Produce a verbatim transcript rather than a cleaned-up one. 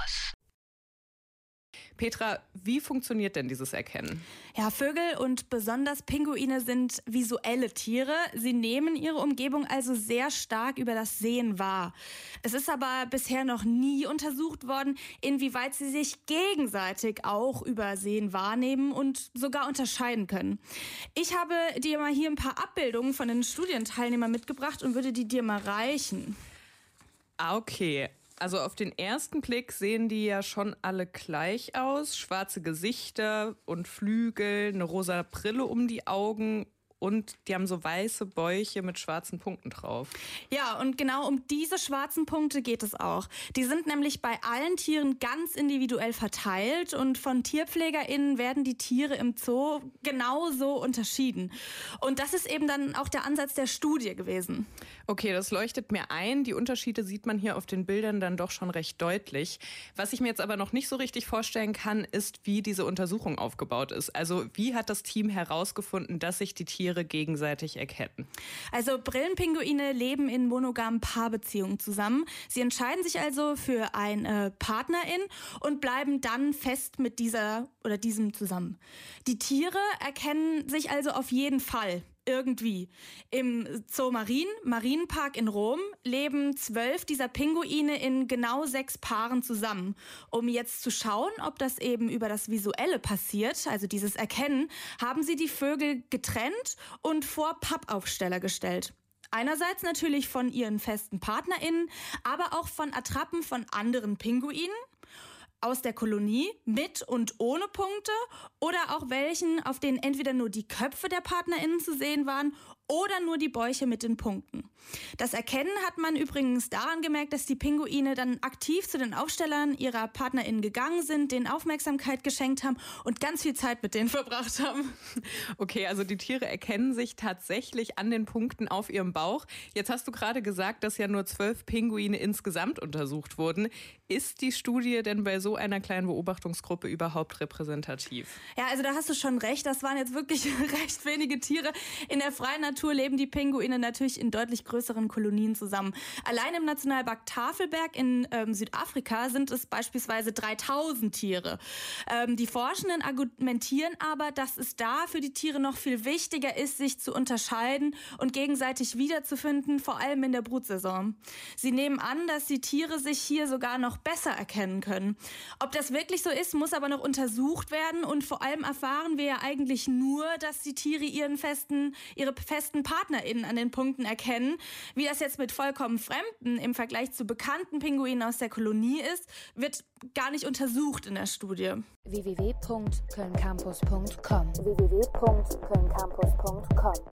Campus. Petra, wie funktioniert denn dieses Erkennen? Ja, Vögel und besonders Pinguine sind visuelle Tiere. Sie nehmen ihre Umgebung also sehr stark über das Sehen wahr. Es ist aber bisher noch nie untersucht worden, inwieweit sie sich gegenseitig auch über Sehen wahrnehmen und sogar unterscheiden können. Ich habe dir mal hier ein paar Abbildungen von den Studienteilnehmern mitgebracht und würde die dir mal reichen. Ah, okay. Also auf den ersten Blick sehen die ja schon alle gleich aus. Schwarze Gesichter und Flügel, eine rosa Brille um die Augen und die haben so weiße Bäuche mit schwarzen Punkten drauf. Ja, und genau um diese schwarzen Punkte geht es auch. Die sind nämlich bei allen Tieren ganz individuell verteilt und von TierpflegerInnen werden die Tiere im Zoo genauso unterschieden. Und das ist eben dann auch der Ansatz der Studie gewesen. Okay, das leuchtet mir ein. Die Unterschiede sieht man hier auf den Bildern dann doch schon recht deutlich. Was ich mir jetzt aber noch nicht so richtig vorstellen kann, ist, wie diese Untersuchung aufgebaut ist. Also wie hat das Team herausgefunden, dass sich die Tiere gegenseitig erkennen? Also Brillenpinguine leben in monogamen Paarbeziehungen zusammen. Sie entscheiden sich also für eine Partnerin und bleiben dann fest mit dieser oder diesem zusammen. Die Tiere erkennen sich also auf jeden Fall. Irgendwie. Im Zoo Marin, Marienpark in Rom, leben zwölf dieser Pinguine in genau sechs Paaren zusammen. Um jetzt zu schauen, ob das eben über das Visuelle passiert, also dieses Erkennen, haben sie die Vögel getrennt und vor Pappaufsteller gestellt. Einerseits natürlich von ihren festen PartnerInnen, aber auch von Attrappen von anderen Pinguinen aus der Kolonie mit und ohne Punkte oder auch welchen, auf denen entweder nur die Köpfe der PartnerInnen zu sehen waren oder nur die Bäuche mit den Punkten. Das Erkennen hat man übrigens daran gemerkt, dass die Pinguine dann aktiv zu den Aufstellern ihrer PartnerInnen gegangen sind, denen Aufmerksamkeit geschenkt haben und ganz viel Zeit mit denen verbracht haben. Okay, also die Tiere erkennen sich tatsächlich an den Punkten auf ihrem Bauch. Jetzt hast du gerade gesagt, dass ja nur zwölf Pinguine insgesamt untersucht wurden. Ist die Studie denn bei so einer kleinen Beobachtungsgruppe überhaupt repräsentativ? Ja, also da hast du schon recht. Das waren jetzt wirklich recht wenige Tiere. In der freien Natur leben die Pinguine natürlich in deutlich größeren Kolonien zusammen. Allein im Nationalpark Tafelberg in ähm, Südafrika sind es beispielsweise dreitausend Tiere. Ähm, die Forschenden argumentieren aber, dass es da für die Tiere noch viel wichtiger ist, sich zu unterscheiden und gegenseitig wiederzufinden, vor allem in der Brutsaison. Sie nehmen an, dass die Tiere sich hier sogar noch besser erkennen können. Ob das wirklich so ist, muss aber noch untersucht werden und vor allem erfahren wir ja eigentlich nur, dass die Tiere ihren festen, ihre festen PartnerInnen an den Punkten erkennen. Wie das jetzt mit vollkommen Fremden im Vergleich zu bekannten Pinguinen aus der Kolonie ist, wird gar nicht untersucht in der Studie. w w w punkt köln campus punkt com w w w punkt köln campus punkt com